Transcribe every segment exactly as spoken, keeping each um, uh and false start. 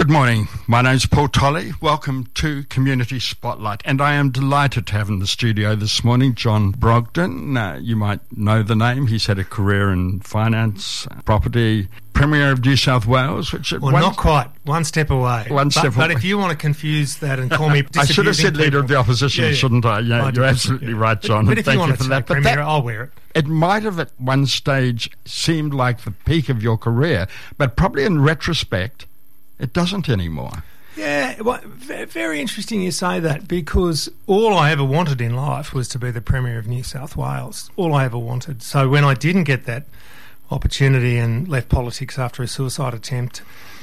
Good morning. My name's Paul Tolley. Welcome to Community Spotlight. And I am delighted to have in the studio this morning John Brogden. Uh, you might know the name. He's had a career in finance, property, Premier of New South Wales. Which well, one, not quite. One step away. One step but, away. But if you want to confuse that and call me I should have said people, Leader of the Opposition, yeah, yeah. shouldn't I? Yeah, I you're absolutely yeah. right, John. But, but if Thank you want you to for say that. But Premier, that, I'll wear it. It might have at one stage seemed like the peak of your career, but probably in retrospect, it doesn't anymore. Yeah, well, very interesting you say that, because all I ever wanted in life was to be the Premier of New South Wales. All I ever wanted. So when I didn't get that opportunity and left politics after a suicide attempt,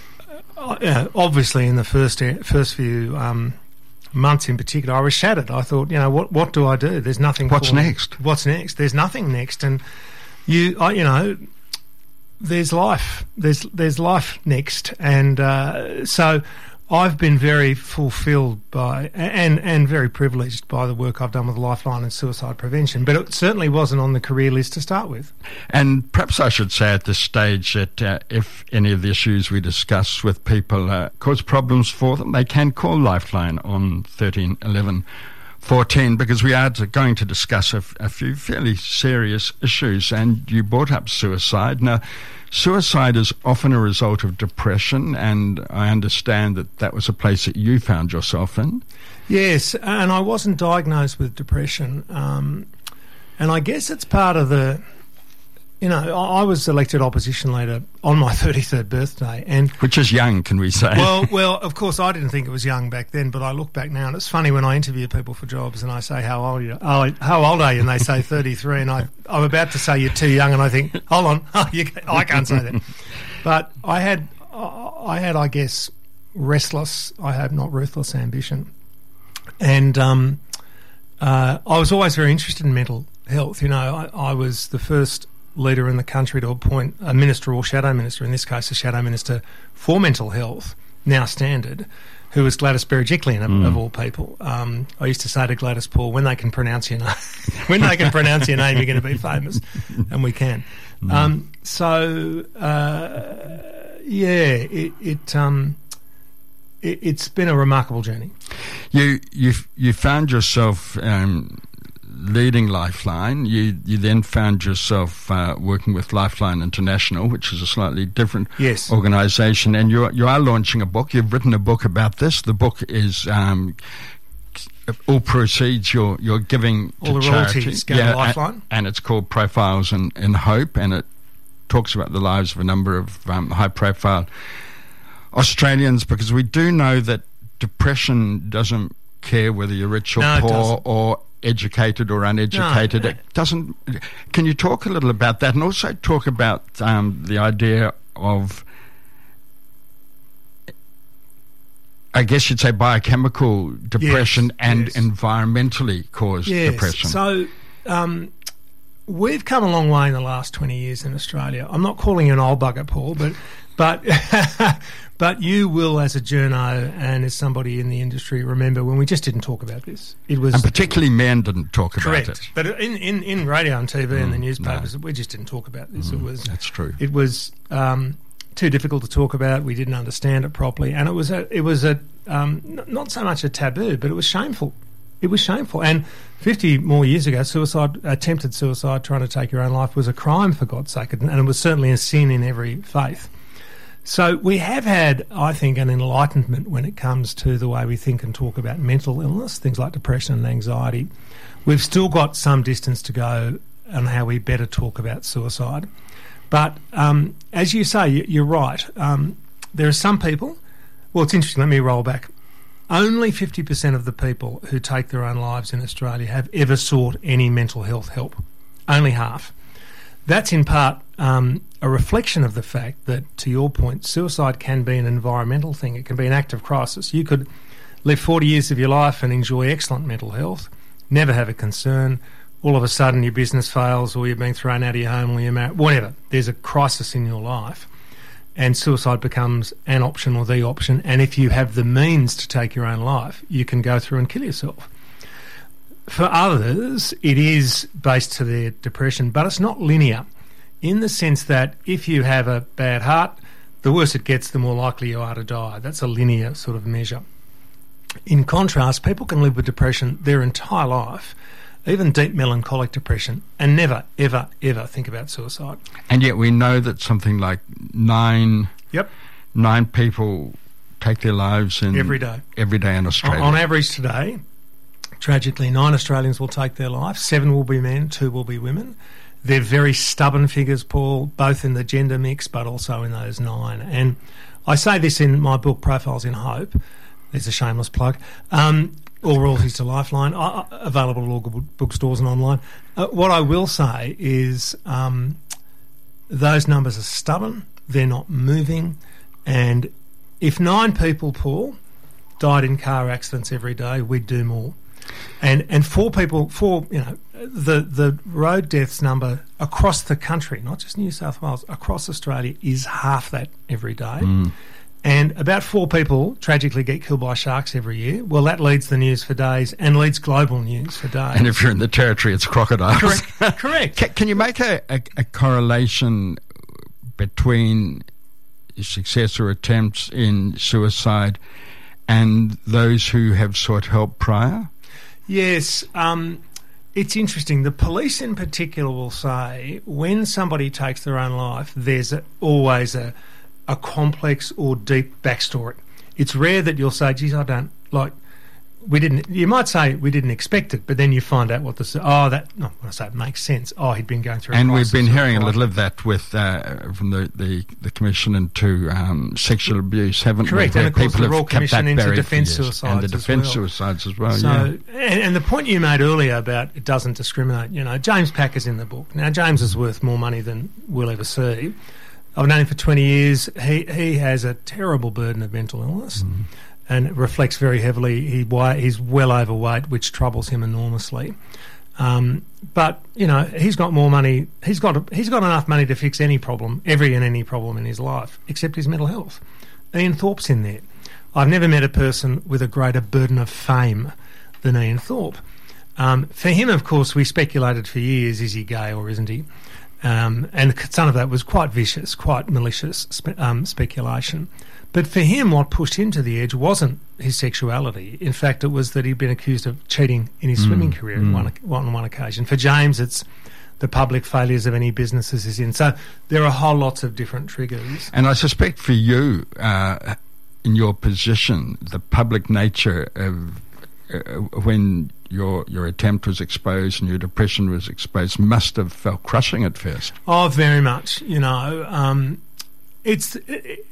uh, obviously in the first first few um, months in particular, I was shattered. I thought, you know, what what do I do? There's nothing. What's for next? Me. What's next? There's nothing next, and you, I, you know. There's life. There's there's life next, and uh, so I've been very fulfilled by and and very privileged by the work I've done with Lifeline and suicide prevention. But it certainly wasn't on the career list to start with. And perhaps I should say at this stage that uh, if any of the issues we discuss with people uh, cause problems for them, they can call Lifeline on thirteen eleven. fourteen, because we are going to discuss a, f- a few fairly serious issues, and you brought up suicide. Now, suicide is often a result of depression, and I understand that that was a place that you found yourself in. Yes, and I wasn't diagnosed with depression, um, and I guess it's part of the... You know, I was elected opposition leader on my thirty-third birthday, and which is young, can we say? Well, well, of course, I didn't think it was young back then, but I look back now, and it's funny when I interview people for jobs, and I say, "How old are you? Oh, how old are you?" And they say thirty-three, and I, I'm about to say you're too young, and I think, "Hold on, oh, you, I can't say that." But I had, I had, I guess, restless, I hope not ruthless ambition, and um, uh, I was always very interested in mental health. You know, I, I was the first leader in the country to appoint a minister or shadow minister, in this case a shadow minister for mental health, now standard, who was Gladys Berejiklian, of, mm. of all people. Um, I used to say to Gladys, Paul, when they can pronounce your name, when they can pronounce your name, you're going to be famous, and we can. Mm. Um, so, uh, yeah, it, it, um, it, it's been a remarkable journey. You you you found yourself Um leading Lifeline. You you then found yourself uh, working with Lifeline International, which is a slightly different yes. organisation, and you you are launching a book. You've written a book about this. The book is um, all proceeds you're you're giving all to the charity. royalties go to Lifeline, and, and it's called Profiles in, in Hope, and it talks about the lives of a number of um, high-profile Australians, because we do know that depression doesn't care whether you're rich or no, poor or educated or uneducated. No. It doesn't. Can you talk a little about that, and also talk about um, the idea of, I guess you'd say, biochemical depression yes, and yes. environmentally caused yes. depression? So um, we've come a long way in the last twenty years in Australia. I'm not calling you an old bugger, Paul, but but but you will, as a journo and as somebody in the industry, remember when we just didn't talk about this. It was and particularly men didn't talk correct. about it. But in, in, in radio and T V mm, and the newspapers, no. we just didn't talk about this. Mm, it was that's true. It was um, too difficult to talk about. We didn't understand it properly, and it was a it was a um, n- not so much a taboo, but it was shameful. It was shameful. And fifty more years ago, suicide, attempted suicide, trying to take your own life, was a crime, for God's sake, and it was certainly a sin in every faith. So we have had, I think, an enlightenment when it comes to the way we think and talk about mental illness, things like depression and anxiety. We've still got some distance to go on how we better talk about suicide. But um, as you say, you're right. Um, there are some people... Well, it's interesting. Let me roll back. Only fifty percent of the people who take their own lives in Australia have ever sought any mental health help. Only half. That's in part um, a reflection of the fact that, to your point, suicide can be an environmental thing. It can be an act of crisis. You could live forty years of your life and enjoy excellent mental health, never have a concern. All of a sudden your business fails, or you're being thrown out of your home, or you're married, whatever. There's a crisis in your life, and suicide becomes an option or the option. And if you have the means to take your own life, you can go through and kill yourself. For others, it is based to their depression, but it's not linear, in the sense that if you have a bad heart, the worse it gets, the more likely you are to die. That's a linear sort of measure. In contrast, people can live with depression their entire life, even deep melancholic depression, and never, ever, ever think about suicide. And yet we know that something like nine, yep. nine people take their lives in every day. Every day in Australia. On, on average today, tragically, nine Australians will take their life. Seven will be men, two will be women. They're very stubborn figures, Paul, both in the gender mix but also in those nine. And I say this in my book, Profiles in Hope. There's a shameless plug. Um, all royalties to Lifeline, uh, available at all bookstores and online. Uh, what I will say is um, those numbers are stubborn. They're not moving. And if nine people, Paul, died in car accidents every day, we'd do more. And and four people, four, you know, the, the road deaths number across the country, not just New South Wales, across Australia is half that every day. Mm. And about four people tragically get killed by sharks every year. Well, that leads the news for days and leads global news for days. And if you're in the Territory, it's crocodiles. Correct. Correct. Can, can you make a, a, a correlation between success or attempts in suicide and those who have sought help prior? Yes. Um, it's interesting. The police in particular will say when somebody takes their own life, there's a, always a... a complex or deep backstory. It's rare that you'll say, geez, I don't, like, we didn't, you might say we didn't expect it, but then you find out what the, oh, that, no, when I say it makes sense, oh, he'd been going through a And crisis we've been hearing a little of that with, uh, from the, the, the Commission into um, sexual abuse, haven't Correct. we? And of course people the Royal Commission into defence suicides And the defence as well. suicides as well, so, yeah. And, and the point you made earlier about it doesn't discriminate, you know, James Packer's in the book. Now, James is worth more money than we'll ever see. I've known him for twenty years. He he has a terrible burden of mental illness mm. and it reflects very heavily. He He's well overweight, which troubles him enormously. Um, but, you know, he's got more money. He's got he's got enough money to fix any problem, every and any problem in his life, except his mental health. Ian Thorpe's in there. I've never met a person with a greater burden of fame than Ian Thorpe. Um, for him, of course, we speculated for years, is he gay or isn't he? Um, and some of that was quite vicious, quite malicious spe- um, speculation. But for him, what pushed him to the edge wasn't his sexuality. In fact, it was that he'd been accused of cheating in his mm, swimming career mm. on, one, on one occasion. For James, it's the public failures of any businesses he's in. So there are whole lots of different triggers. And I suspect for you, uh, in your position, the public nature of uh, when your your attempt was exposed and your depression was exposed must have felt crushing at first. Oh, very much. You know, um, it's... It,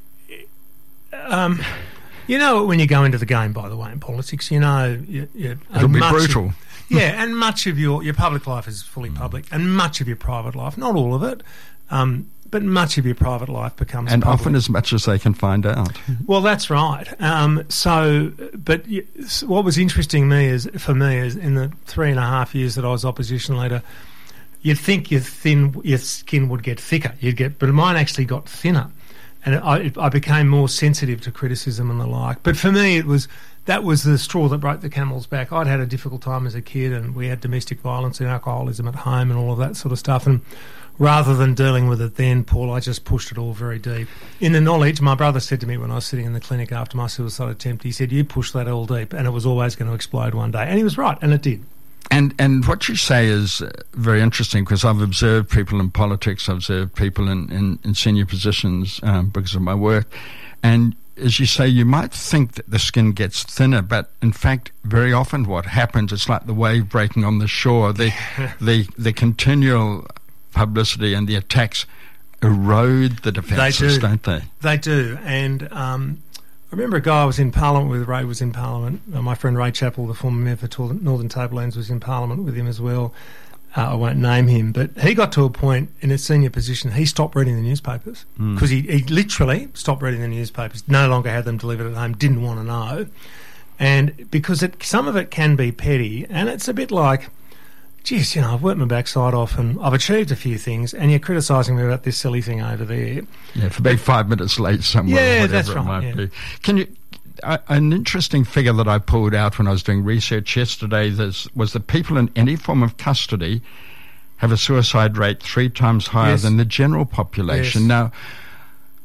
um, you know, when you go into the game, by the way, in politics, you know... You, you, It'll be brutal. Of, yeah, and much of your... Your public life is fully public, and much of your private life, not all of it, um, but much of your private life becomes and public. Often as much as they can find out. Well, that's right. Um, so, but you, what was interesting me is for me is in the three and a half years that I was opposition leader, you'd think your thin your skin would get thicker. You'd get, but mine actually got thinner, and I, I became more sensitive to criticism and the like. But for me, it was that was the straw that broke the camel's back. I'd had a difficult time as a kid, and we had domestic violence and alcoholism at home and all of that sort of stuff, and rather than dealing with it then, Paul, I just pushed it all very deep. In the knowledge, my brother said to me when I was sitting in the clinic after my suicide attempt, he said, you pushed that all deep and it was always going to explode one day. And he was right, and it did. And and what you say is very interesting because I've observed people in politics, I've observed people in, in, in senior positions um, because of my work. And as you say, you might think that the skin gets thinner, but in fact, very often what happens, it's like the wave breaking on the shore. The the, the continual publicity and the attacks erode the defences, they do. don't they? They do. And um, I remember a guy I was in Parliament with, Ray was in Parliament. Uh, my friend Ray Chappell, the former member for Northern Tablelands, was in Parliament with him as well. Uh, I won't name him, but he got to a point in a senior position, he stopped reading the newspapers because mm. he, he literally stopped reading the newspapers, no longer had them delivered at home, didn't want to know. And because it, some of it can be petty, and it's a bit like, geez, you know, I've worked my backside off and I've achieved a few things and you're criticising me about this silly thing over there. Yeah, for being five minutes late somewhere, yeah, or whatever that's it right, might yeah. be. Can you... Uh, an interesting figure that I pulled out when I was doing research yesterday was that people in any form of custody have a suicide rate three times higher yes. than the general population. Yes. Now,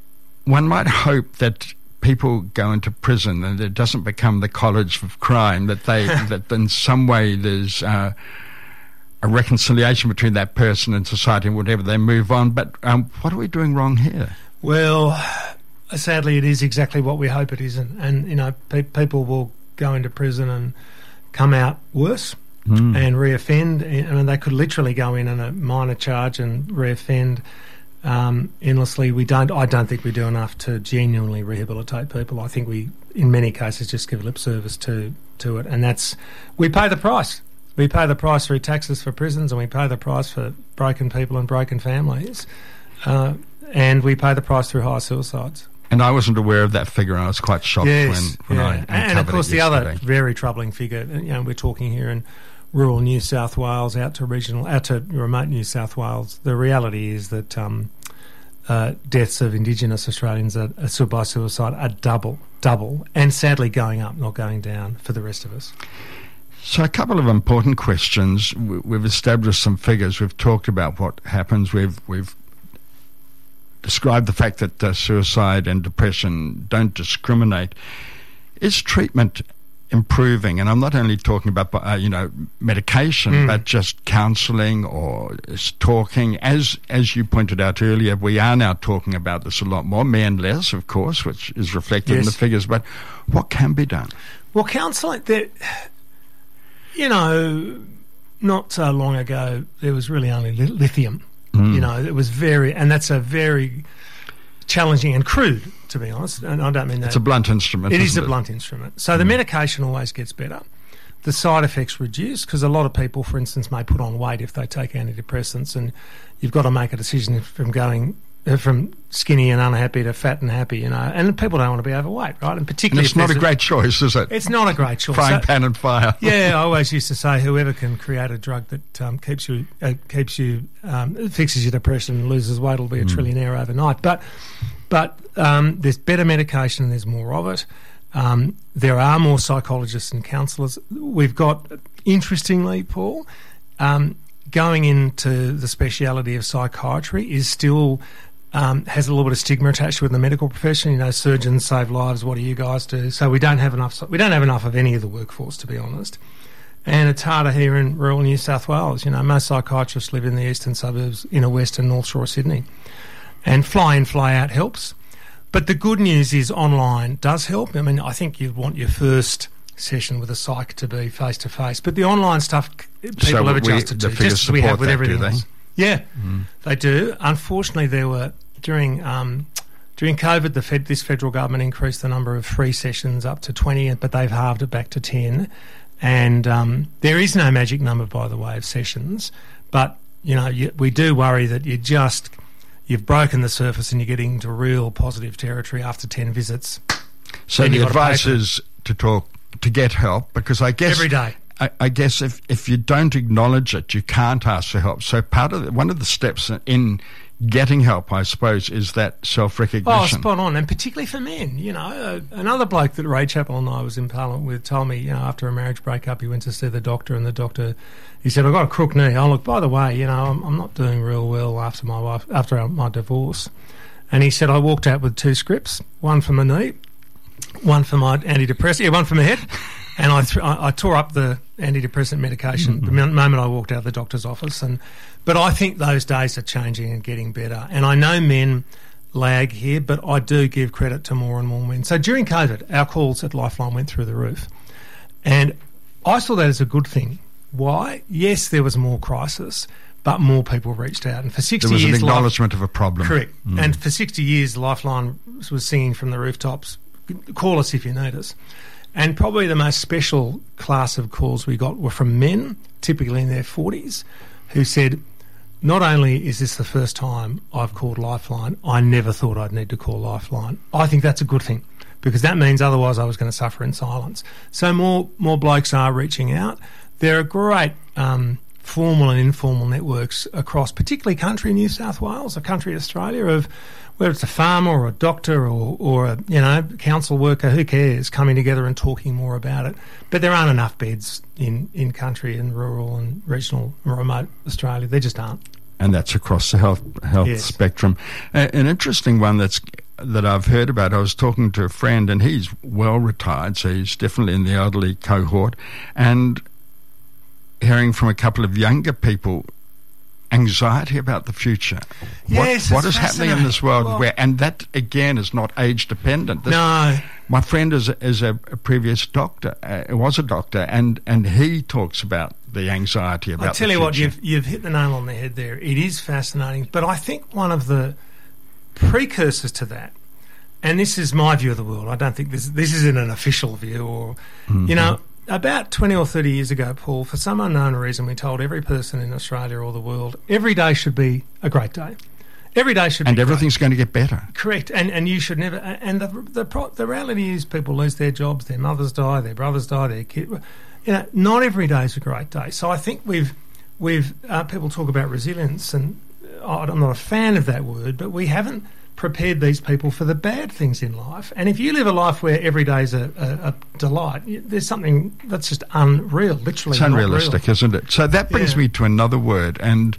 one might hope that people go into prison and it doesn't become the college of crime, that they that in some way there's uh, a reconciliation between that person and society and whatever, they move on. But um, what are we doing wrong here? Well, sadly, it is exactly what we hope it isn't. And, you know, pe- people will go into prison and come out worse mm. and reoffend. I mean, they could literally go in on a minor charge and reoffend um, endlessly. We don't. I don't think we do enough to genuinely rehabilitate people. I think we, in many cases, just give lip service to, to it. And that's, we pay the price. We pay the price through taxes for prisons, and we pay the price for broken people and broken families. Uh, and we pay the price through high suicides. And I wasn't aware of that figure, and I was quite shocked yes, when, when yeah. I uncovered And of course, it the yesterday. other very troubling figure, you know, we're talking here in rural New South Wales, out to regional, out to remote New South Wales. The reality is that um, uh, deaths of Indigenous Australians are, are by suicide are double, double, and sadly going up, not going down for the rest of us. So a couple of important questions. We've established some figures. We've talked about what happens. We've we've described the fact that uh, suicide and depression don't discriminate. Is treatment improving? And I'm not only talking about uh, you know medication, mm. but just counselling or just talking. As as you pointed out earlier, we are now talking about this a lot more, men less, of course, which is reflected yes. in the figures. But what can be done? Well, counselling, that. You know, not so long ago, there was really only lithium. Mm. You know, it was very, and that's a very challenging and crude, to be honest. And I don't mean that. It's a blunt instrument. It is a it? blunt instrument. So mm. the medication always gets better. The side effects reduce because a lot of people, for instance, may put on weight if they take antidepressants, and you've got to make a decision from going from skinny and unhappy to fat and happy, you know, and people don't want to be overweight, right? And particularly, and it's not a great choice, is it? It's not a great choice. Frying so, pan and fire. Yeah, I always used to say, whoever can create a drug that um, keeps you, uh, keeps you, um, fixes your depression and loses weight will be a mm. trillionaire overnight. But, but um, there's better medication and there's more of it. Um, there are more psychologists and counsellors. We've got, interestingly, Paul, um, going into the speciality of psychiatry is still. Um, has a little bit of stigma attached with the medical profession. You know, surgeons save lives. What do you guys do? So we don't have enough. We don't have enough of any of the workforce, to be honest. And it's harder here in rural New South Wales. You know, most psychiatrists live in the eastern suburbs, inner west and north shore of Sydney. And fly in, fly out helps. But the good news is online does help. I mean, I think you'd want your first session with a psych to be face to face, but the online stuff people so have adjusted we, to, just as we have with that, everything do else. Yeah, mm. they do. Unfortunately, there were. During um, during COVID, the Fed, this federal government increased the number of free sessions up to twenty, but they've halved it back to ten. And um, there is no magic number, by the way, of sessions. But you know, you, we do worry that you just you've broken the surface and you're getting into real positive territory after ten visits. So the advice is to talk to get help, because I guess every day. I, I guess if if you don't acknowledge it, you can't ask for help. So part of the, one of the steps in getting help, I suppose, is that self-recognition. Oh, spot on, and particularly for men. You know, uh, another bloke that Ray Chappell and I was in Parliament with told me, you know, after a marriage breakup, he went to see the doctor, and the doctor, he said, "I've got a crook knee." Oh, look, by the way, you know, I'm, I'm not doing real well after my wife, after our, my divorce. And he said, I walked out with two scripts, one for my knee, one for my antidepressant, yeah, one for my head. And I, th- I, I tore up the antidepressant medication mm-hmm. the moment I walked out of the doctor's office. And but I think those days are changing and getting better. And I know men lag here, but I do give credit to more and more men. So during COVID, our calls at Lifeline went through the roof. And I saw that as a good thing. Why? Yes, there was more crisis, but more people reached out. And for sixty years... There was years, an acknowledgement Life- of a problem. Correct. Mm. And for sixty years, Lifeline was singing from the rooftops, call us if you need us. And probably the most special class of calls we got were from men, typically in their forties, who said, not only is this the first time I've called Lifeline, I never thought I'd need to call Lifeline. I think that's a good thing, because that means otherwise I was going to suffer in silence. So more more blokes are reaching out. There are great um, formal and informal networks across, particularly country New South Wales, or country Australia, of whether it's a farmer or a doctor or, or a you know council worker, who cares, coming together and talking more about it. But there aren't enough beds in, in country and rural and regional and remote Australia. There just aren't. and that's across the health health Yes. spectrum. Uh, an interesting one that's that I've heard about. I was talking to a friend, and he's well retired, so he's definitely in the elderly cohort, and hearing from a couple of younger people, anxiety about the future. Yes, what, what it's is happening in this world? Well, where, and that again is not age dependent. This, No. my friend is is a, a previous doctor, uh, was a doctor, and and he talks about the anxiety about. I'll tell the you what, future. you've you've hit the nail on the head there. It is fascinating, but I think one of the precursors to that, and this is my view of the world. I don't think this this isn't an official view, or Mm-hmm. you know, about twenty or thirty years ago, Paul, for some unknown reason, we told every person in Australia or the world every day should be a great day. Every day should be and great. everything's going to get better. Correct, and and you should never. And the the pro, the reality is, people lose their jobs, their mothers die, their brothers die, their kid. You know, not every day is a great day. So I think we've we've uh, people talk about resilience, and I'm not a fan of that word, but we haven't prepared these people for the bad things in life. And if you live a life where every day is a, a, a delight, there's something that's just unreal, literally. It's not unrealistic, real. isn't it? So that brings Yeah. me to another word, and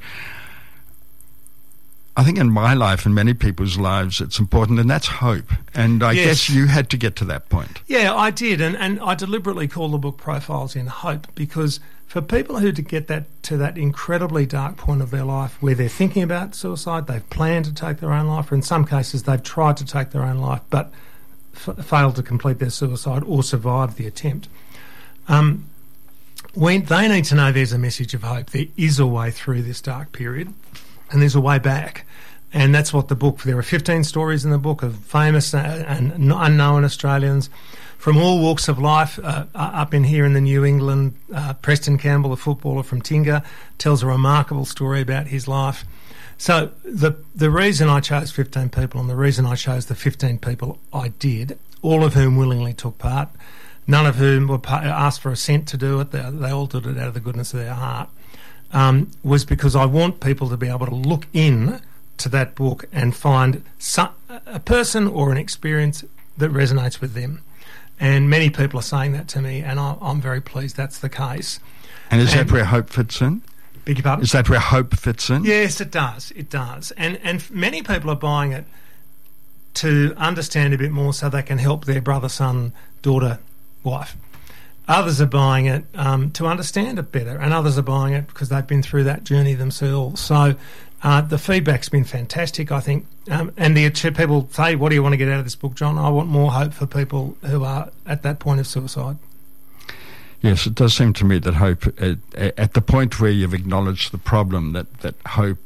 I think in my life and many people's lives it's important, and that's hope. And I Yes. guess you had to get to that point. Yeah, I did, and, and I deliberately call the book Profiles in Hope, because for people who to get that to that incredibly dark point of their life where they're thinking about suicide, they've planned to take their own life, or in some cases they've tried to take their own life but f- failed to complete their suicide or survive the attempt, um, when they need to know there's a message of hope. There is a way through this dark period, and there's a way back. And that's what the book, there are fifteen stories in the book of famous and unknown Australians from all walks of life. Uh, up in here in the New England, uh, Preston Campbell, a footballer from Tinga, tells a remarkable story about his life. So the the reason I chose fifteen people, and the reason I chose the fifteen people I did, all of whom willingly took part, none of whom were pa- asked for a cent to do it, they, they all did it out of the goodness of their heart, um, was because I want people to be able to look in to that book and find some, a person or an experience that resonates with them. And many people are saying that to me, and I, I'm very pleased that's the case. And is And- that where hope fits in? Beg your pardon? Is that where hope fits in? Yes, it does. It does. And and f- many people are buying it to understand a bit more so they can help their brother, son, daughter, wife. Others are buying it um, to understand it better, and others are buying it because they've been through that journey themselves. So uh, the feedback's been fantastic, I think. Um, and the people say, what do you want to get out of this book, John? I want more hope for people who are at that point of suicide. Yes, it does seem to me that hope, at, at the point where you've acknowledged the problem, that, that hope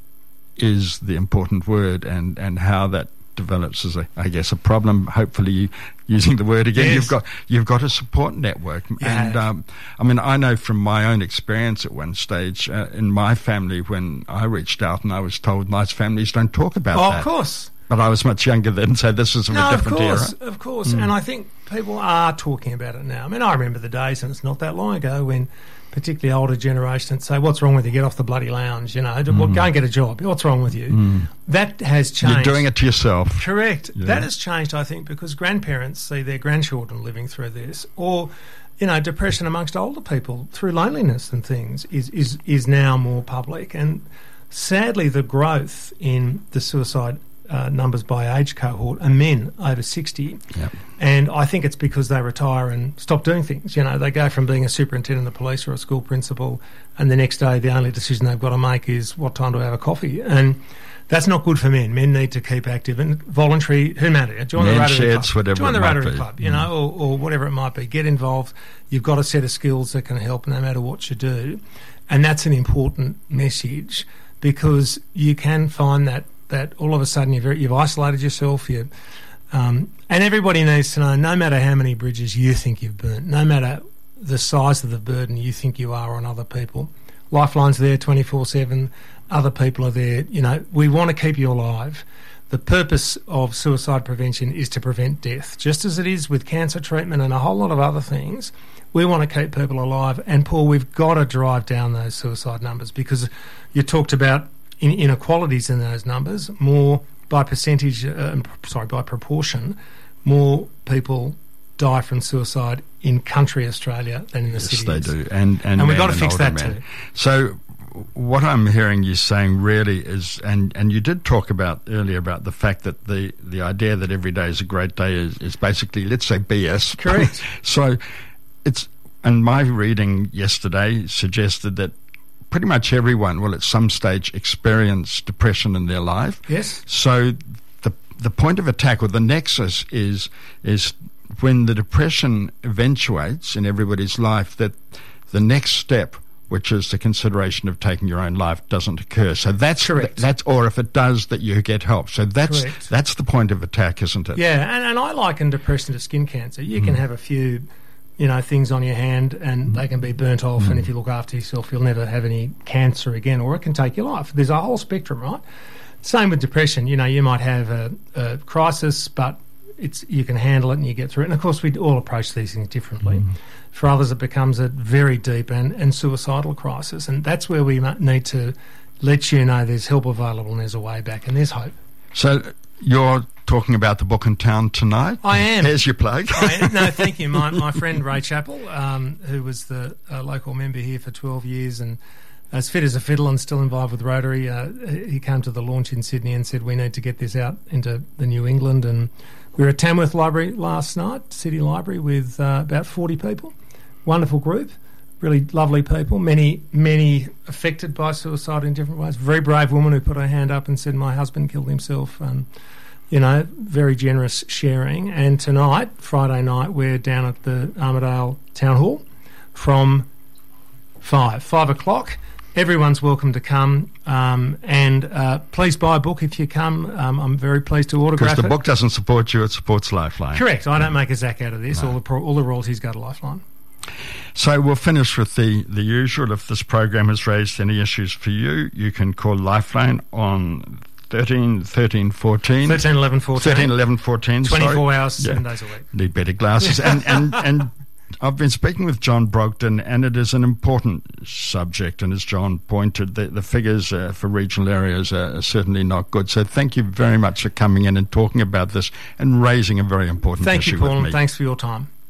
is the important word, and, and how that develops as a, I guess, a problem. Hopefully, you, using the word again, Yes. you've got you've got a support network. You and have. um, I mean, I know from my own experience at one stage uh, in my family, when I reached out and I was told most families don't talk about Oh, that. of course. But I was much younger then, so this is from No, a of different course, era. of course. And I think people are talking about it now. I mean, I remember the days, and it's not that long ago, when particularly older generations would say, what's wrong with you? Get off the bloody lounge, you know, well, go and get a job. What's wrong with you? That has changed. You're doing it to yourself. Correct. Yeah. That has changed, I think, because grandparents see their grandchildren living through this, or, you know, depression amongst older people through loneliness and things is, is, is now more public. And sadly, the growth in the suicide uh, numbers by age cohort are men over sixty. Yep. And I think it's because they retire and stop doing things. You know, they go from being a superintendent of the police or a school principal, and the next day the only decision they've got to make is what time do I have a coffee? And that's not good for men. Men need to keep active and voluntary. Who matter? Join the Men Rotary sheds, Club. whatever Join it the might Rotary be. Club, you Mm. know, or, or whatever it might be. Get involved. You've got a set of skills that can help no matter what you do. And that's an important message, because you can find that, that all of a sudden you've, you've isolated yourself. You, um, and everybody needs to know, no matter how many bridges you think you've burnt, no matter the size of the burden you think you are on other people, Lifeline's there twenty-four seven, other people are there. You know, we want to keep you alive. The purpose of suicide prevention is to prevent death, just as it is with cancer treatment and a whole lot of other things. We want to keep people alive. And, Paul, we've got to drive down those suicide numbers, because you talked about in inequalities in those numbers. More by percentage, uh, sorry, by proportion, more people die from suicide in country Australia than in the Yes, cities. they do. And, and, And we've men got to fix older that men. too. So what I'm hearing you saying really is, and, and you did talk about earlier about the fact that the, the idea that every day is a great day is, is basically, let's say, B S. Correct. So it's, and my reading yesterday suggested that pretty much everyone will at some stage experience depression in their life. Yes. So the the point of attack, or the nexus, is is when the depression eventuates in everybody's life, that the next step, which is the consideration of taking your own life, doesn't occur. So that's correct. That's, or if it does, that you get help. So that's correct. That's the point of attack, isn't it? Yeah, and, and I liken depression to skin cancer. You mm. can have a few, you know, things on your hand, and mm. they can be burnt off. Mm. And if you look after yourself, you'll never have any cancer again, or it can take your life. There's a whole spectrum, right? Same with depression. You know, you might have a, a crisis, but it's you can handle it and you get through it. And of course, we all approach these things differently. Mm. For others, it becomes a very deep and, and suicidal crisis. And that's where we need to let you know there's help available and there's a way back and there's hope. So you're talking about the book in town tonight? I am. Here's your plug. I am. No, thank you. My, my friend Ray Chappell, um, who was the uh, local member here for twelve years and as fit as a fiddle and still involved with Rotary, uh, he came to the launch in Sydney and said we need to get this out into the New England. And we were at Tamworth Library last night, City Library, with uh, about forty people. Wonderful group, really lovely people, many, many affected by suicide in different ways. Very brave woman who put her hand up and said, my husband killed himself. Um, you know, very generous sharing. And tonight, Friday night, we're down at the Armidale Town Hall from five, five o'clock. Everyone's welcome to come, um, and uh, please buy a book if you come. Um, I'm very pleased to autograph it. Because the book doesn't support you, it supports Lifeline. Correct. I don't make a zack out of this. No. All the pro- all the royalties go to Lifeline. So we'll finish with the, the usual. If this program has raised any issues for you, you can call Lifeline on thirteen, thirteen, fourteen. thirteen, eleven, fourteen. thirteen, eleven, fourteen. twenty-four sorry. hours, seven yeah. days a week. Need better glasses. and, and, and I've been speaking with John Brogden, and it is an important subject. And as John pointed, the, the figures uh, for regional areas are certainly not good. So thank you very much for coming in and talking about this and raising a very important thank issue you, Paul, with me. and thanks for your time.